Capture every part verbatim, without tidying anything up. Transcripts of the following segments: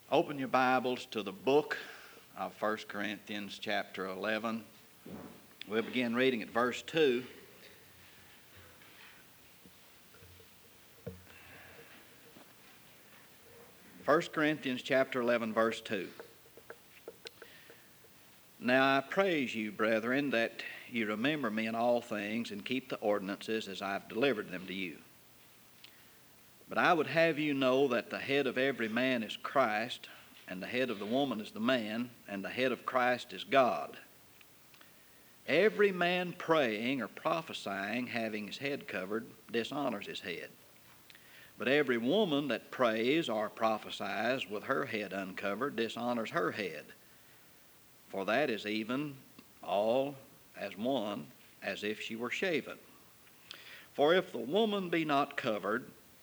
Open your Bibles to the book of First Corinthians chapter eleven. We'll begin reading at verse two. First Corinthians chapter eleven, verse two. Now I praise you, brethren, that you remember me in all things and keep the ordinances as I've delivered them to you. But I would have you know that the head of every man is Christ, and the head of the woman is the man, and the head of Christ is God. Every man praying or prophesying, having his head covered, dishonors his head. But every woman that prays or prophesies with her head uncovered dishonors her head. For that is even all as one, as if she were shaven. For if the woman be not covered,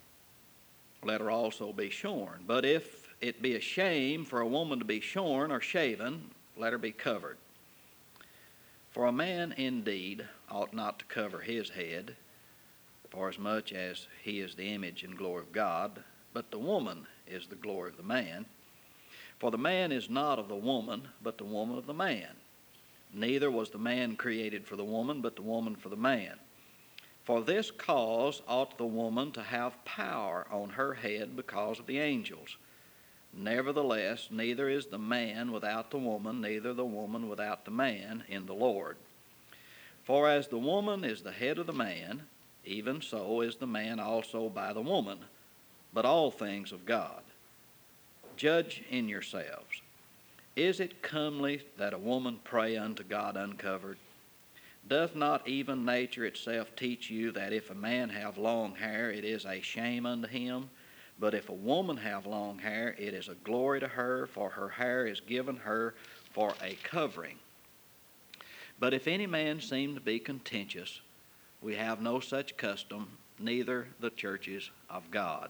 let her also be shorn. But if it be a shame for a woman to be shorn or shaven, let her be covered. For a man indeed ought not to cover his head, forasmuch as he is the image and glory of God, but the woman is the glory of the man. For the man is not of the woman, but the woman of the man. Neither was the man created for the woman, but the woman for the man. For this cause ought the woman to have power on her head because of the angels. Nevertheless, neither is the man without the woman, neither the woman without the man in the Lord. For as the woman is the head of the man, even so is the man also by the woman, but all things of God. Judge in yourselves. Is it comely that a woman pray unto God uncovered? Doth not even nature itself teach you that if a man have long hair, it is a shame unto him? But if a woman have long hair, it is a glory to her, for her hair is given her for a covering. But if any man seem to be contentious, we have no such custom, neither the churches of God.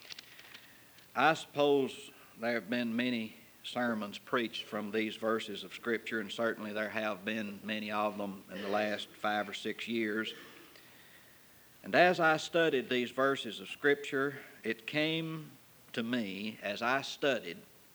I suppose there have been many sermons preached from these verses of Scripture, and certainly there have been many of them in the last five or six years. And as I studied these verses of Scripture, it came to me as I studied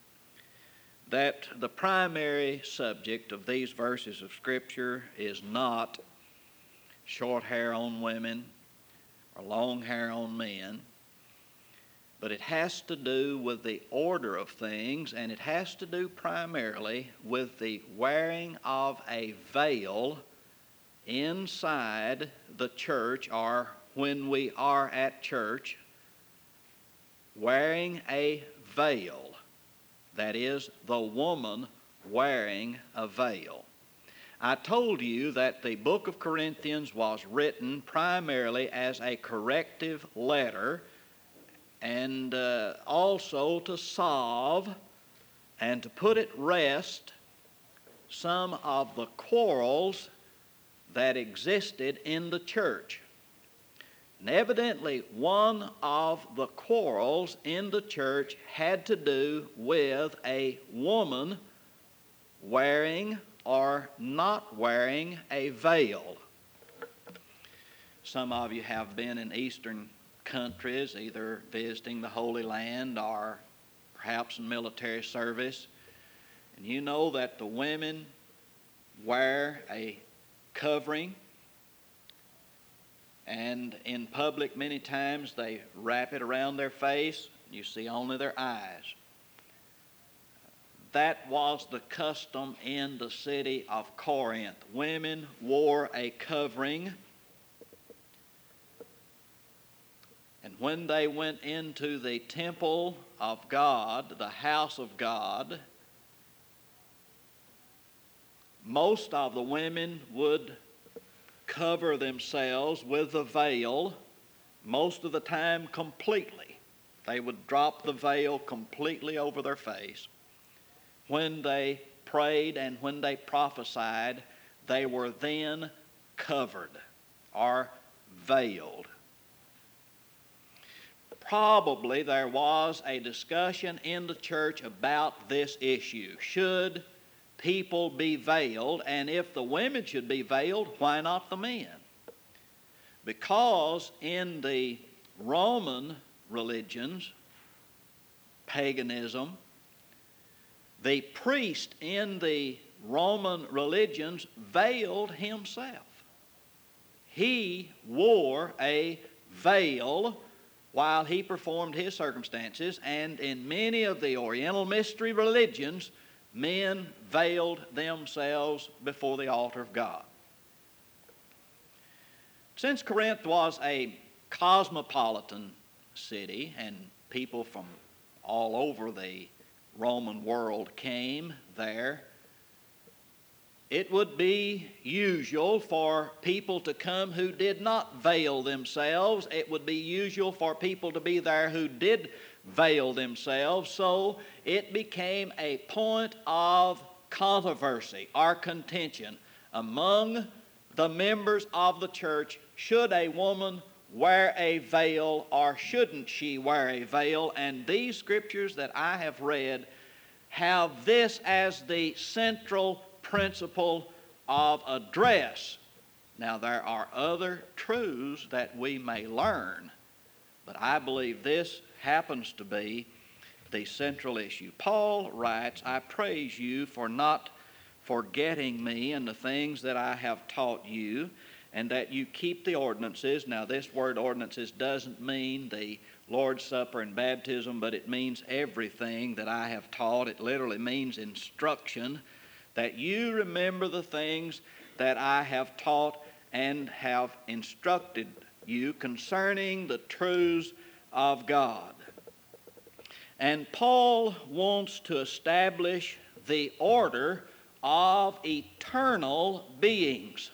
that the primary subject of these verses of Scripture is not short hair on women or long hair on men, but it has to do with the order of things, and it has to do primarily with the wearing of a veil inside the church, or when we are at church, wearing a veil. That is, the woman wearing a veil. I told you that the book of Corinthians was written primarily as a corrective letter, and uh, also to solve and to put at rest some of the quarrels that existed in the church. And evidently, one of the quarrels in the church had to do with a woman wearing or not wearing a veil. Some of you have been in Eastern countries, either visiting the Holy Land or perhaps in military service, and you know that the women wear a covering, and in public many times they wrap it around their face. You see only their eyes. That was the custom in the city of Corinth. Women wore a covering, and when they went into the temple of God, the house of God, most of the women would cover themselves with a veil, most of the time completely. They would drop the veil completely over their face. When they prayed and when they prophesied, they were then covered or veiled. Probably there was a discussion in the church about this issue. Should people be veiled? And if the women should be veiled, why not the men? Because in the Roman religions, paganism, The priest in the Roman religions veiled himself. He wore a veil while he performed his circumstances, and in many of the Oriental mystery religions, men veiled themselves before the altar of God. Since Corinth was a cosmopolitan city and people from all over the Roman world came there, it would be usual for people to come who did not veil themselves. It would be usual for people to be there who did veil themselves. So it became a point of controversy or contention among the members of the church. Should a woman wear a veil or shouldn't she wear a veil? And these scriptures that I have read have this as the central principle of address. Now, there are other truths that we may learn, but I believe this happens to be the central issue. Paul writes, I praise you for not forgetting me and the things that I have taught you, and that you keep the ordinances. Now, this word ordinances doesn't mean the Lord's Supper and baptism, but it means everything that I have taught. It literally means instruction, that you remember the things that I have taught and have instructed you concerning the truths of God. And Paul wants to establish the order of eternal beings.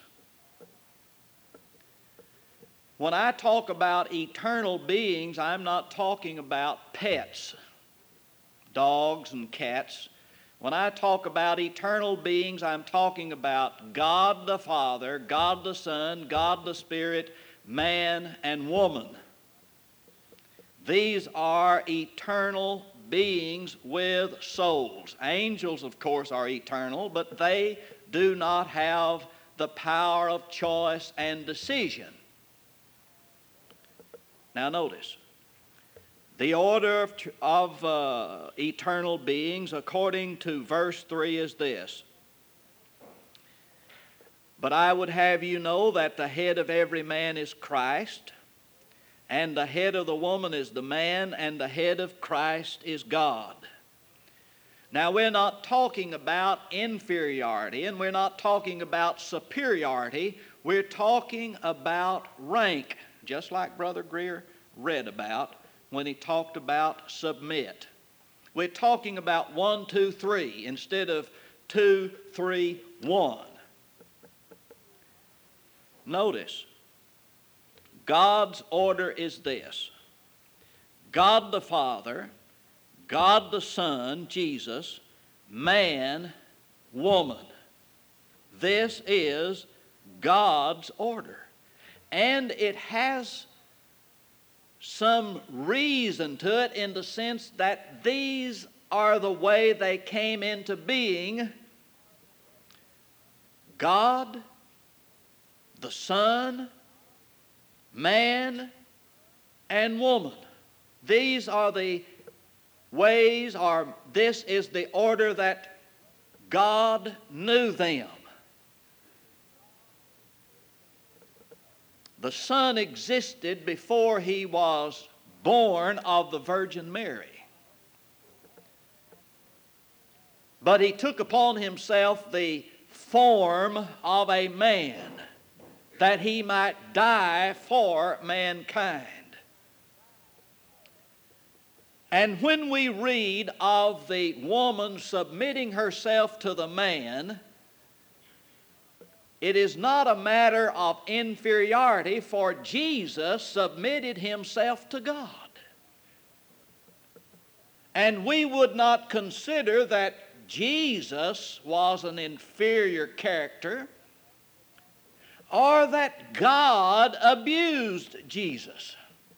When I talk about eternal beings, I'm not talking about pets, dogs and cats. When I talk about eternal beings, I'm talking about God the Father, God the Son, God the Spirit, man and woman. These are eternal beings with souls. Angels, of course, are eternal, but they do not have the power of choice and decision. Now notice, the order of, of uh, eternal beings according to verse three is this. But I would have you know that the head of every man is Christ, and the head of the woman is the man, and the head of Christ is God. Now, we're not talking about inferiority, and we're not talking about superiority. We're talking about rank, just like Brother Greer read about when he talked about submit. We're talking about one, two, three instead of two, three, one. Notice, God's order is this. God the Father, God the Son, Jesus, man, woman. This is God's order. And it has some reason to it in the sense that these are the way they came into being. God, the Son, man, and woman. These are the ways, or this is the order that God knew them. The Son existed before he was born of the Virgin Mary. But he took upon himself the form of a man that he might die for mankind. And when we read of the woman submitting herself to the man, it is not a matter of inferiority, for Jesus submitted himself to God. And we would not consider that Jesus was an inferior character or that God abused Jesus.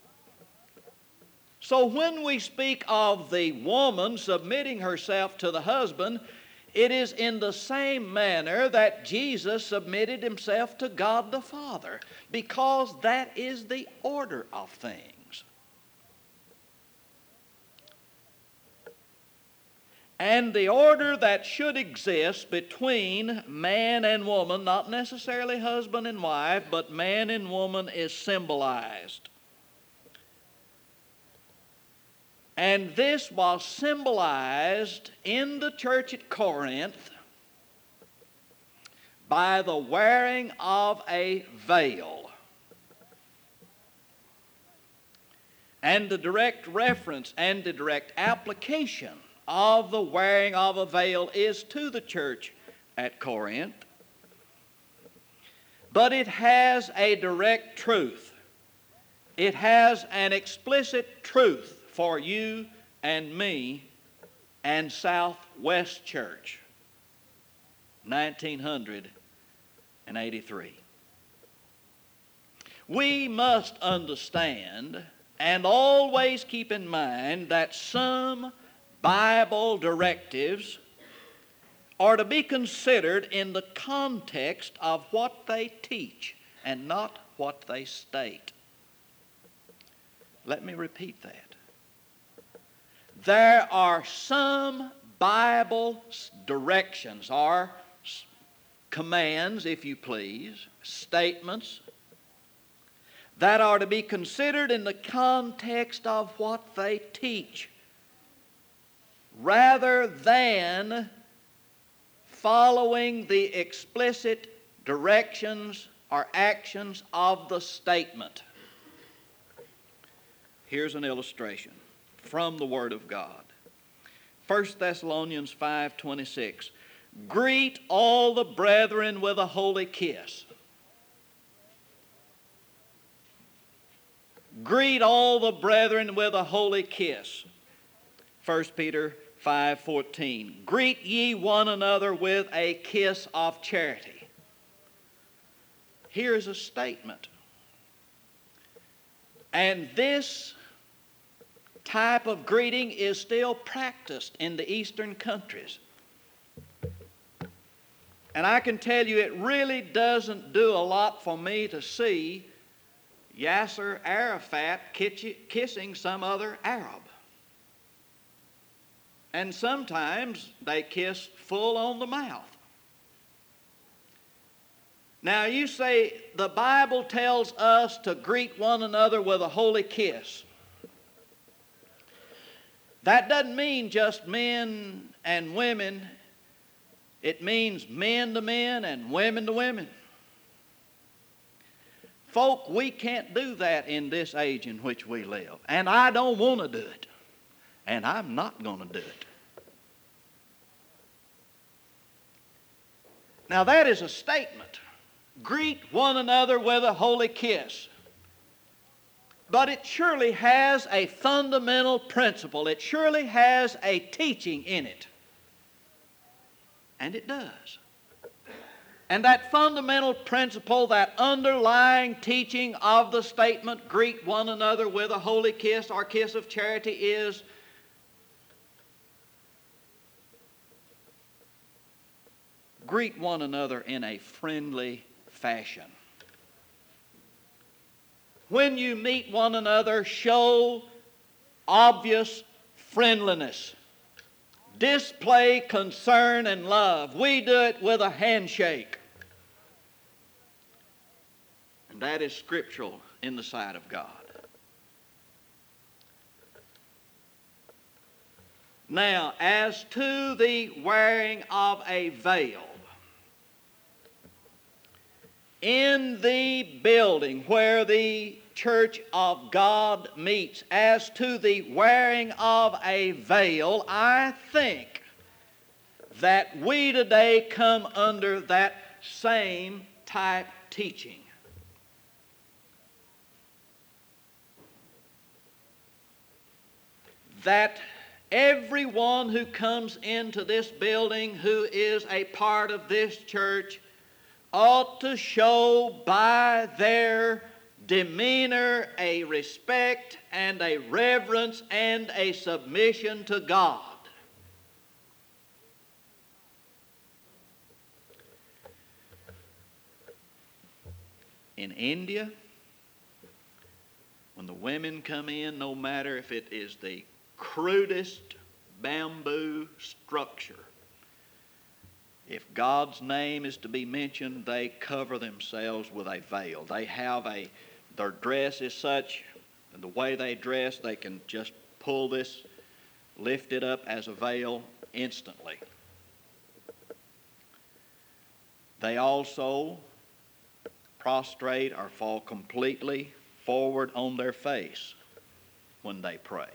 So when we speak of the woman submitting herself to the husband, it is in the same manner that Jesus submitted himself to God the Father, because that is the order of things. And the order that should exist between man and woman, not necessarily husband and wife, but man and woman, is symbolized. And this was symbolized in the church at Corinth by the wearing of a veil. And the direct reference and the direct application of the wearing of a veil is to the church at Corinth. But it has a direct truth. It has an explicit truth for you and me and Southwest Church, nineteen eighty-three. We must understand and always keep in mind that some Bible directives are to be considered in the context of what they teach and not what they state. Let me repeat that. There are some Bible directions, or commands, if you please, statements, that are to be considered in the context of what they teach, rather than following the explicit directions or actions of the statement. Here's an illustration from the Word of God. First Thessalonians five twenty-six. Greet all the brethren with a holy kiss. Greet all the brethren with a holy kiss. First Peter five fourteen. Greet ye one another with a kiss of charity. Here's a statement. And this type of greeting is still practiced in the eastern countries. And I can tell you it really doesn't do a lot for me to see Yasser Arafat kissing some other Arab. And sometimes they kiss full on the mouth. Now you say the Bible tells us to greet one another with a holy kiss. That doesn't mean just men and women. It means men to men and women to women. Folk, we can't do that in this age in which we live. And I don't want to do it. And I'm not going to do it. Now that is a statement. Greet one another with a holy kiss. But it surely has a fundamental principle. It surely has a teaching in it. And it does. And that fundamental principle, that underlying teaching of the statement, greet one another with a holy kiss or kiss of charity, is greet one another in a friendly fashion. When you meet one another, show obvious friendliness. Display concern and love. We do it with a handshake. And that is scriptural in the sight of God. Now, as to the wearing of a veil, in the building where the church of God meets, as to the wearing of a veil, I think that we today come under that same type teaching. That everyone who comes into this building who is a part of this church ought to show by their demeanor a respect and a reverence and a submission to God. In India, when the women come in, no matter if it is the crudest bamboo structure. If God's name is to be mentioned, they cover themselves with a veil. They have a, their dress is such, and the way they dress, they can just pull this, lift it up as a veil instantly. They also prostrate or fall completely forward on their face when they pray.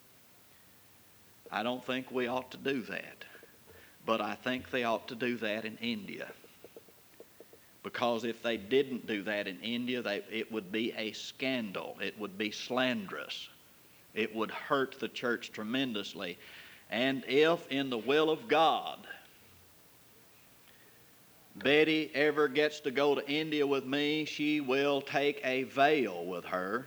I don't think we ought to do that, but I think they ought to do that in India. Because if they didn't do that in India, they, it would be a scandal. It would be slanderous. It would hurt the church tremendously. And if in the will of God Betty ever gets to go to India with me, she will take a veil with her.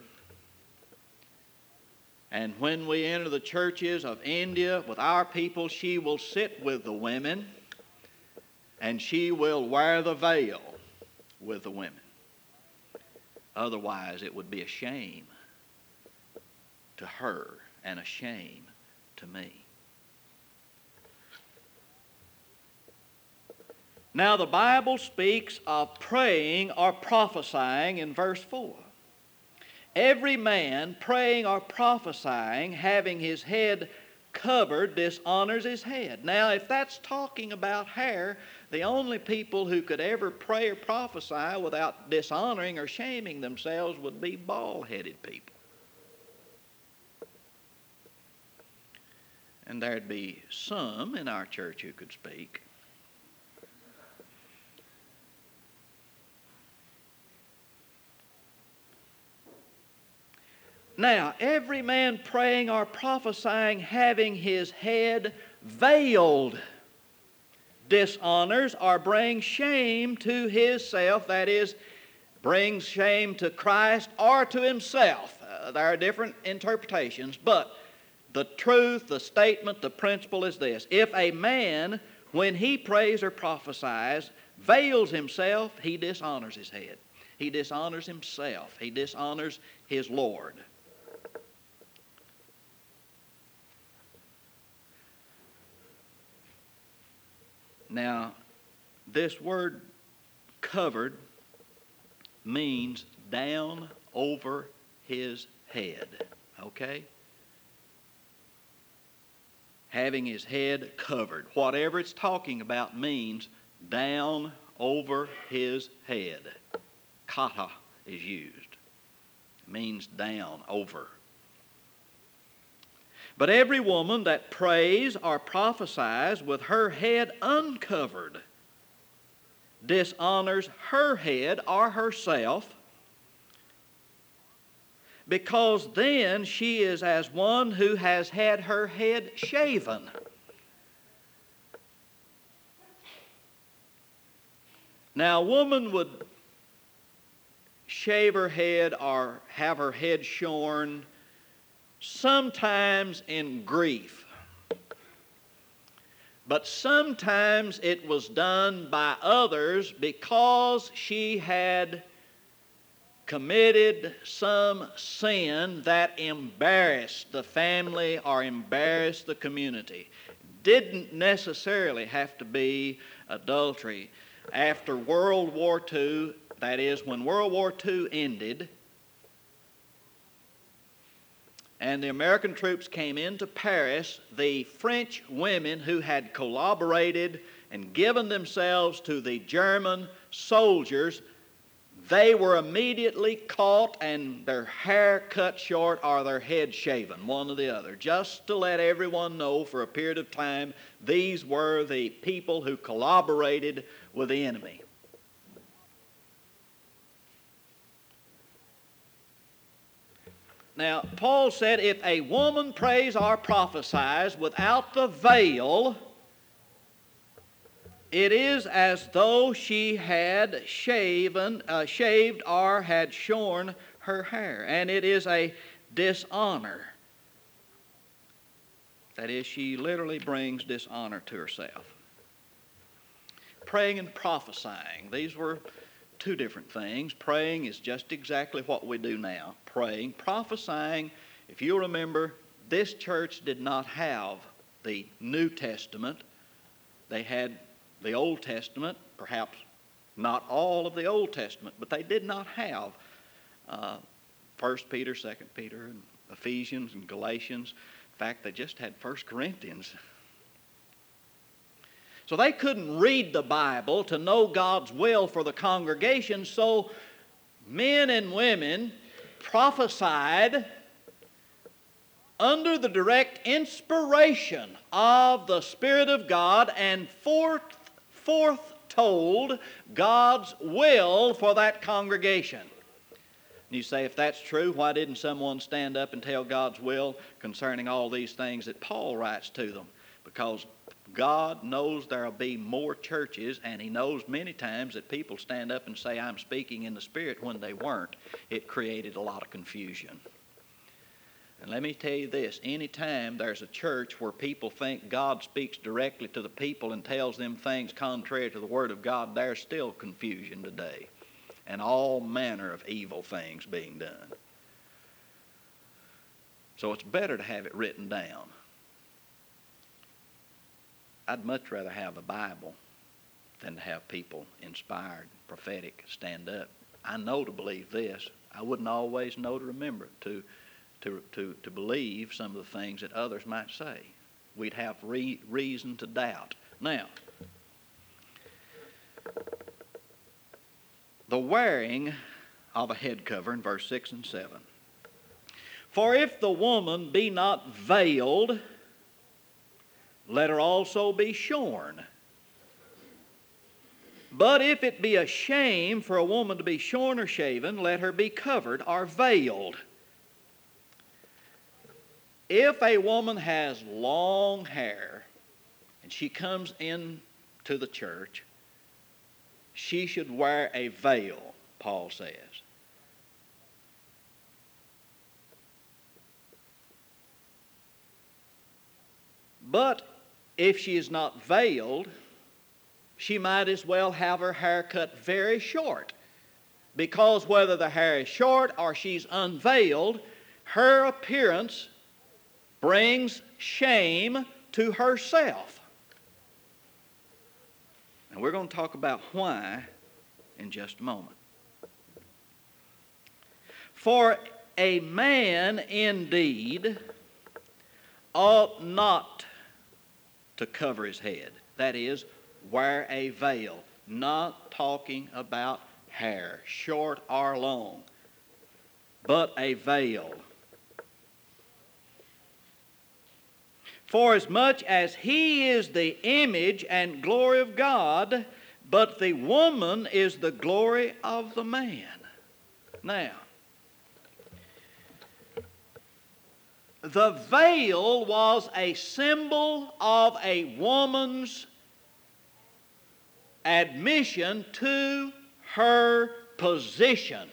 And when we enter the churches of India with our people, she will sit with the women and she will wear the veil with the women. Otherwise, it would be a shame to her and a shame to me. Now, the Bible speaks of praying or prophesying in verse four. Every man praying or prophesying, having his head covered, dishonors his head. Now, if that's talking about hair, the only people who could ever pray or prophesy without dishonoring or shaming themselves would be bald-headed people. And there'd be some in our church who could speak. Now, every man praying or prophesying having his head veiled dishonors or brings shame to himself, that is, brings shame to Christ or to himself. Uh, there are different interpretations, but the truth, the statement, the principle is this. If a man, when he prays or prophesies, veils himself, he dishonors his head. He dishonors himself. He dishonors his Lord. Now, this word covered means down over his head, okay? Having his head covered. Whatever it's talking about means down over his head. Kata is used. It means down over. But every woman that prays or prophesies with her head uncovered dishonors her head or herself, because then she is as one who has had her head shaven. Now, a woman would shave her head or have her head shorn sometimes in grief, but sometimes it was done by others because she had committed some sin that embarrassed the family or embarrassed the community. Didn't necessarily have to be adultery. After World War Two, that is, when World War Two ended, and the American troops came into Paris, the French women who had collaborated and given themselves to the German soldiers, they were immediately caught and their hair cut short or their head shaven, one or the other, just to let everyone know for a period of time these were the people who collaborated with the enemy. Now, Paul said if a woman prays or prophesies without the veil, it is as though she had shaven, uh, shaved or had shorn her hair, and it is a dishonor. That is, she literally brings dishonor to herself. Praying and prophesying, these were two different things. Praying is just exactly what we do now. Praying. Prophesying, if you'll remember, this church did not have the New Testament. They had the Old Testament, perhaps not all of the Old Testament, but they did not have uh, First Peter, Second Peter, and Ephesians and Galatians. In fact, they just had First Corinthians. So they couldn't read the Bible to know God's will for the congregation, so men and women prophesied under the direct inspiration of the Spirit of God and forth, foretold God's will for that congregation. And you say, if that's true, why didn't someone stand up and tell God's will concerning all these things that Paul writes to them? Because God knows there will be more churches, and He knows many times that people stand up and say, I'm speaking in the Spirit, when they weren't. It created a lot of confusion. And let me tell you this, anytime there's a church where people think God speaks directly to the people and tells them things contrary to the Word of God, there's still confusion today and all manner of evil things being done. So it's better to have it written down. I'd much rather have a Bible than to have people inspired, prophetic, stand up. I know to believe this. I wouldn't always know to remember it, to, to, to, to believe some of the things that others might say. We'd have re- reason to doubt. Now, the wearing of a head cover in verse six and seven. For if the woman be not veiled, let her also be shorn. But if it be a shame for a woman to be shorn or shaven, let her be covered or veiled. If a woman has long hair and she comes into the church, she should wear a veil, Paul says. But if she is not veiled, she might as well have her hair cut very short, because whether the hair is short or she's unveiled, her appearance brings shame to herself. And we're going to talk about why in just a moment. For a man indeed ought not to cover his head. That is, wear a veil. Not talking about hair, short or long, but a veil. For as much as he is the image and glory of God, but the woman is the glory of the man. Now, the veil was a symbol of a woman's admission to her position.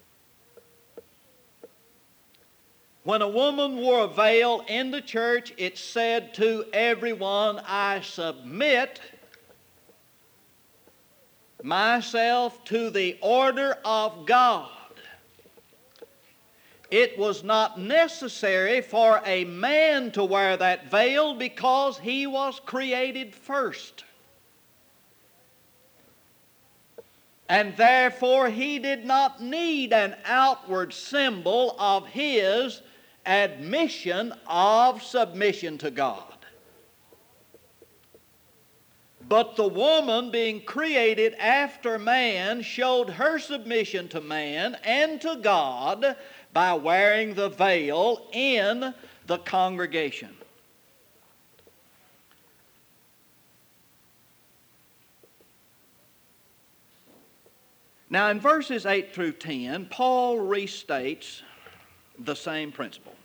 When a woman wore a veil in the church, it said to everyone, I submit myself to the order of God. It was not necessary for a man to wear that veil because he was created first. And therefore he did not need an outward symbol of his admission of submission to God. But the woman, being created after man, showed her submission to man and to God by wearing the veil in the congregation. Now in verses eight through ten, Paul restates the same principle.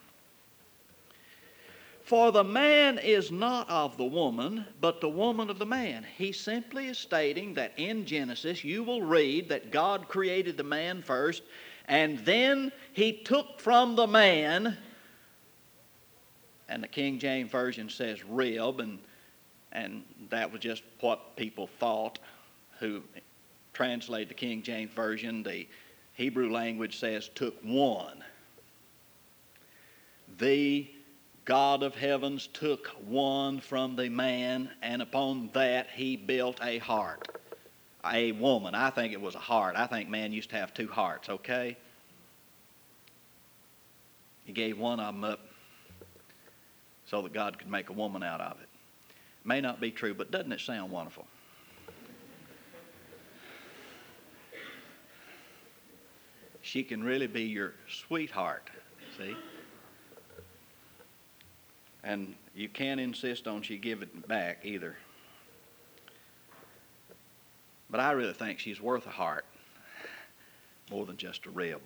For the man is not of the woman, but the woman of the man. He simply is stating that in Genesis you will read that God created the man first, and then He took from the man, and the King James Version says rib, and, and that was just what people thought who translate the King James Version. The Hebrew language says took one. The God of heavens took one from the man, and upon that he built a heart. A woman. I think it was a heart. I think man used to have two hearts, okay? He gave one of them up so that God could make a woman out of it. May not be true, but doesn't it sound wonderful? She can really be your sweetheart, see? And you can't insist on she give it back either. But I really think she's worth a heart more than just a rib.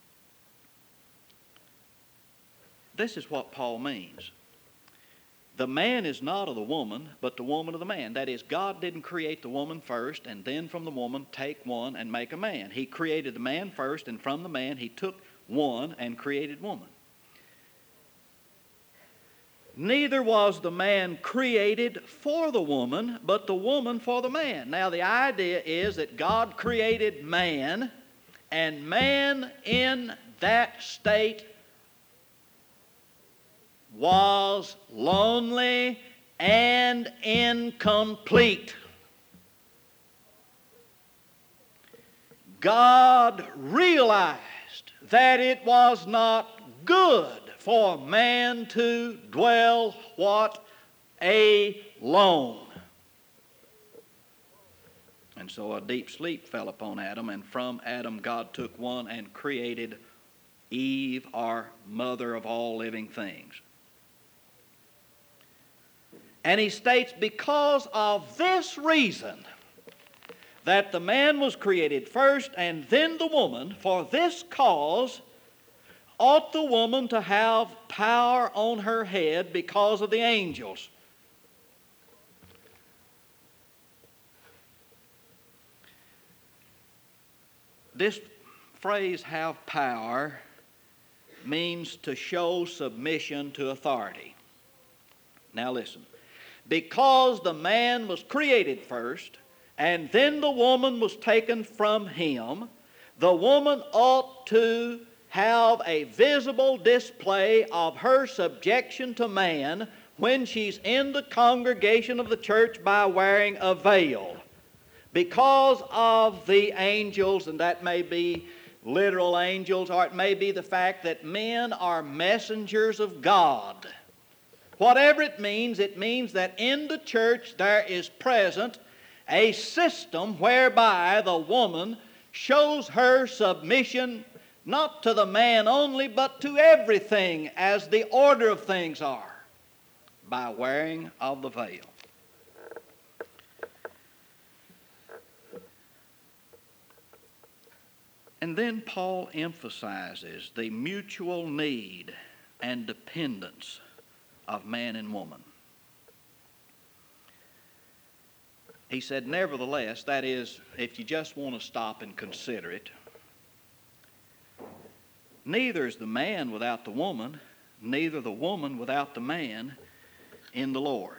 This is what Paul means. The man is not of the woman, but the woman of the man. That is, God didn't create the woman first and then from the woman take one and make a man. He created the man first, and from the man he took one and created woman. Neither was the man created for the woman, but the woman for the man. Now the idea is that God created man, and man in that state was lonely and incomplete. God realized that it was not good for man to dwell what? Alone. And so a deep sleep fell upon Adam, and from Adam God took one and created Eve, our mother of all living things. And he states, because of this reason, that the man was created first and then the woman, for this cause ought the woman to have power on her head because of the angels. This phrase, have power, means to show submission to authority. Now listen. Because the man was created first, and then the woman was taken from him, the woman ought to have a visible display of her subjection to man when she's in the congregation of the church by wearing a veil. Because of the angels, and that may be literal angels, or it may be the fact that men are messengers of God. Whatever it means, it means that in the church there is present a system whereby the woman shows her submission not to the man only, but to everything as the order of things are, by wearing of the veil. And then Paul emphasizes the mutual need and dependence of man and woman. He said, nevertheless, that is, if you just want to stop and consider it, neither is the man without the woman, neither the woman without the man in the Lord.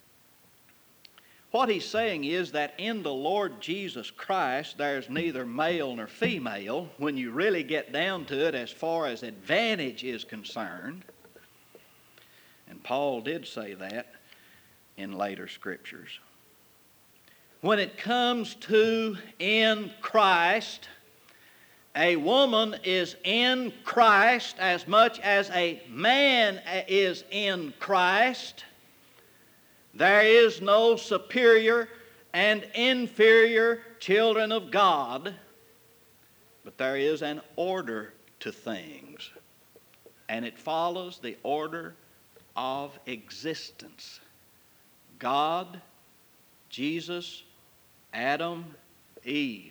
What he's saying is that in the Lord Jesus Christ, there's neither male nor female when you really get down to it as far as advantage is concerned. And Paul did say that in later scriptures. When it comes to in Christ, a woman is in Christ as much as a man is in Christ. There is no superior and inferior children of God, but there is an order to things, and it follows the order of existence. God, Jesus, Adam, Eve.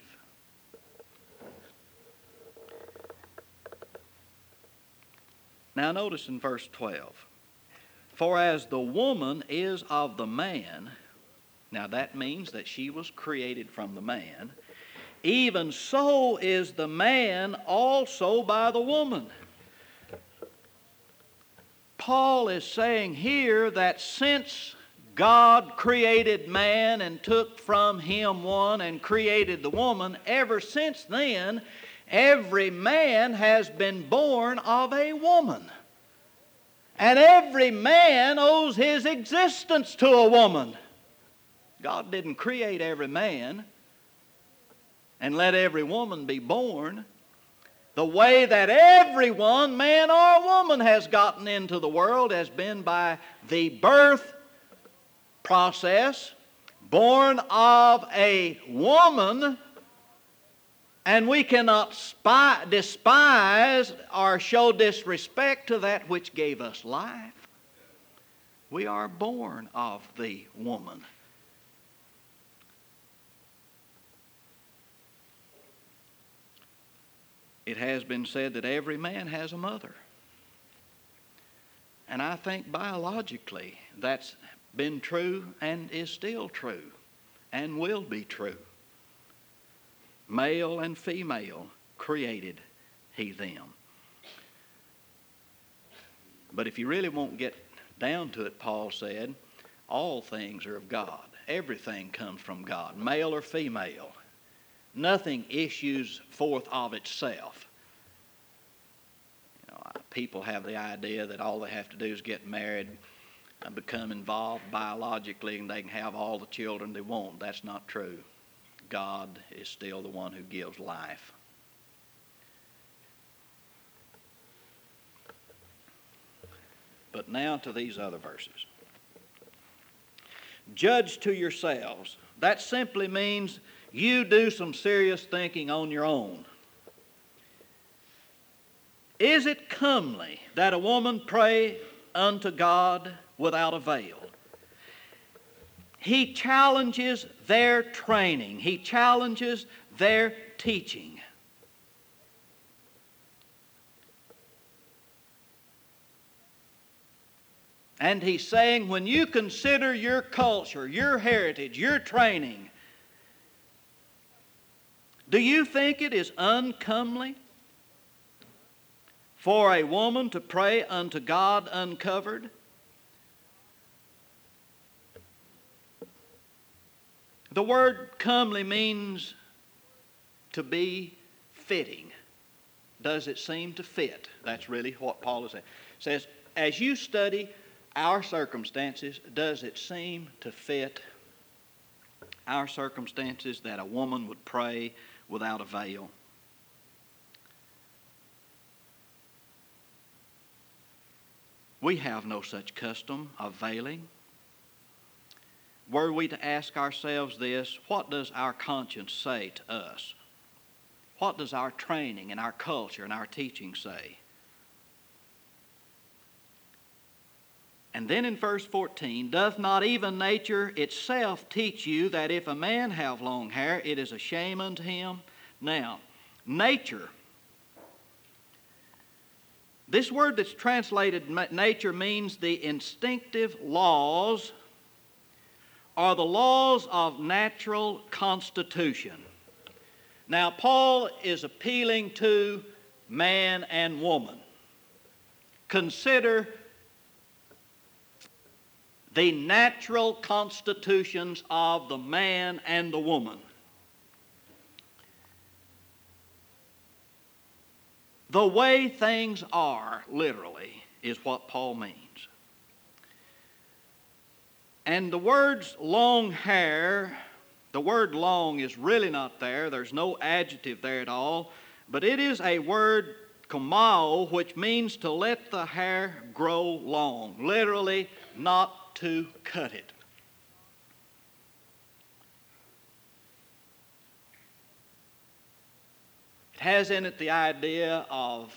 Now notice in verse twelve. For as the woman is of the man, now that means that she was created from the man, even so is the man also by the woman. Paul is saying here that since God created man and took from him one and created the woman, ever since then, every man has been born of a woman. And every man owes his existence to a woman. God didn't create every man and let every woman be born. The way that everyone, man or woman, has gotten into the world has been by the birth process, born of a woman, and we cannot spy, despise or show disrespect to that which gave us life. We are born of the woman. It has been said that every man has a mother. And I think biologically that's been true and is still true and will be true. Male and female created He them. But if you really won't get down to it, Paul said, all things are of God. Everything comes from God, male or female. Nothing issues forth of itself. You know, people have the idea that all they have to do is get married and become involved biologically and they can have all the children they want. That's not true. God is still the one who gives life. But now to these other verses. Judge to yourselves. That simply means you do some serious thinking on your own. Is it comely that a woman pray unto God without a veil? He challenges their training. He challenges their teaching. And he's saying, when you consider your culture, your heritage, your training, do you think it is uncomely for a woman to pray unto God uncovered? The word comely means to be fitting. Does it seem to fit? That's really what Paul is saying. It says, as you study our circumstances, does it seem to fit our circumstances that a woman would pray without a veil? We have no such custom of veiling. Were we to ask ourselves this, what does our conscience say to us? What does our training and our culture and our teaching say? And then in verse fourteen, doth not even nature itself teach you that if a man have long hair, it is a shame unto him? Now, nature, this word that's translated nature means the instinctive laws or the laws of natural constitution. Now, Paul is appealing to man and woman. Consider the natural constitutions of the man and the woman. The way things are, literally, is what Paul means. And the words long hair, the word long is really not there. There's no adjective there at all. But it is a word, komao, which means to let the hair grow long. Literally, not to cut it. It has in it the idea of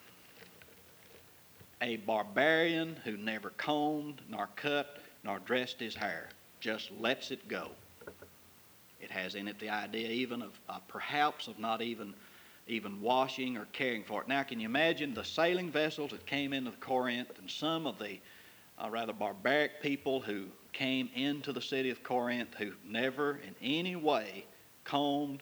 a barbarian who never combed, nor cut, nor dressed his hair, just lets it go. It has in it the idea even of uh, perhaps of not even, even washing or caring for it. Now, can you imagine the sailing vessels that came into Corinth and some of the uh, rather barbaric people who came into the city of Corinth who never in any way combed,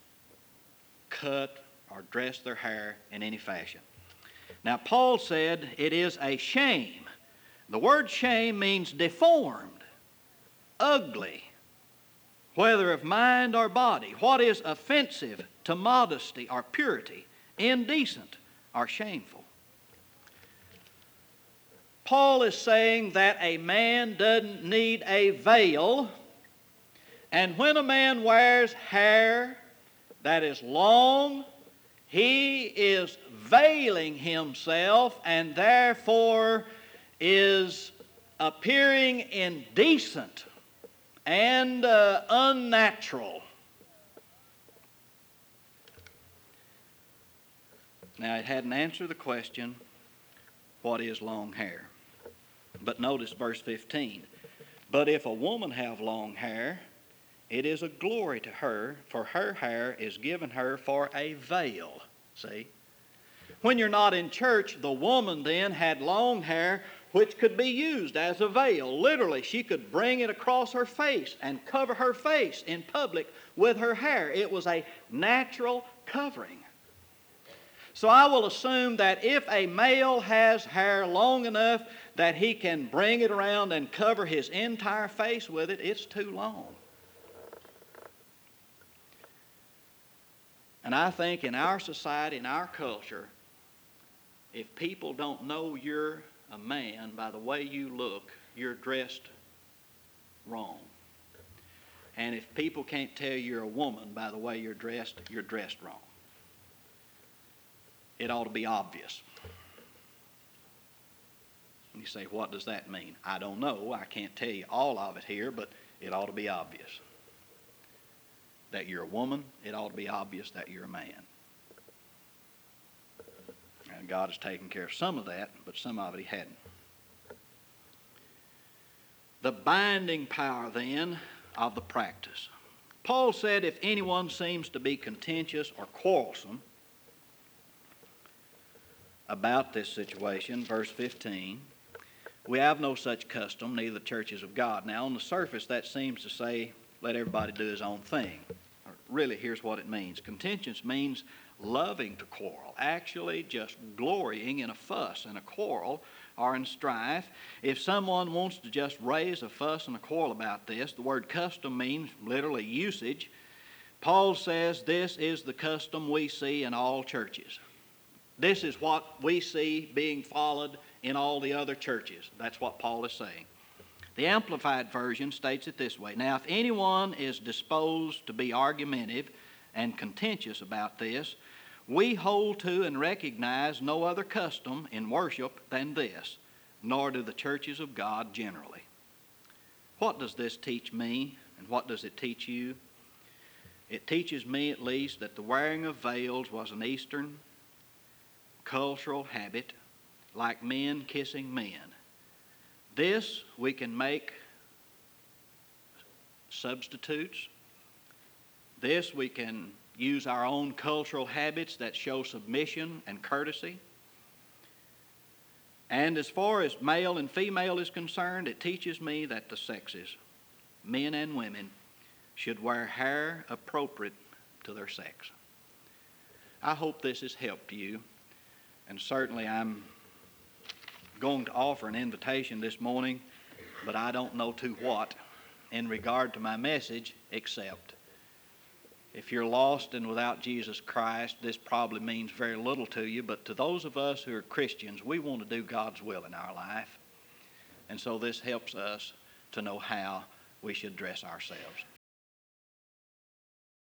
cut, or dressed their hair in any fashion. Now, Paul said it is a shame. The word shame means deformed, ugly, whether of mind or body. What is offensive to modesty or purity, indecent or shameful. Paul is saying that a man doesn't need a veil, and when a man wears hair that is long, he is veiling himself and therefore is appearing indecent and uh, unnatural. Now, it hadn't answered the question, what is long hair? But notice verse fifteen. But if a woman have long hair, it is a glory to her, for her hair is given her for a veil. See? When you're not in church, the woman then had long hair which could be used as a veil. Literally, she could bring it across her face and cover her face in public with her hair. It was a natural covering. So I will assume that if a male has hair long enough that he can bring it around and cover his entire face with it, it's too long. And I think in our society, in our culture, if people don't know you're a man by the way you look, you're dressed wrong. And if people can't tell you're a woman by the way you're dressed, you're dressed wrong. It ought to be obvious. And you say, what does that mean? I don't know. I can't tell you all of it here, but it ought to be obvious. That you're a woman, it ought to be obvious that you're a man. And God has taken care of some of that, but some of it He hadn't. The binding power, then, of the practice. Paul said, if anyone seems to be contentious or quarrelsome about this situation, verse fifteen, we have no such custom, neither the churches of God. Now, on the surface, that seems to say, let everybody do his own thing. Or really, here's what it means. Contentious means loving to quarrel, actually just glorying in a fuss and a quarrel or in strife. If someone wants to just raise a fuss and a quarrel about this, the word custom means literally usage. Paul says this is the custom we see in all churches. This is what we see being followed in all the other churches. That's what Paul is saying. The Amplified Version states it this way. Now, if anyone is disposed to be argumentative and contentious about this, we hold to and recognize no other custom in worship than this, nor do the churches of God generally. What does this teach me, and what does it teach you? It teaches me, at least, that the wearing of veils was an Eastern cultural habit, like men kissing men. This we can make substitutes. This we can use our own cultural habits that show submission and courtesy. And as far as male and female is concerned, it teaches me that the sexes, men and women, should wear hair appropriate to their sex. I hope this has helped you, and certainly I'm going to offer an invitation this morning, but I don't know to what in regard to my message, except if you're lost and without Jesus Christ, this probably means very little to you, but to those of us who are Christians, we want to do God's will in our life. And so this helps us to know how we should dress ourselves.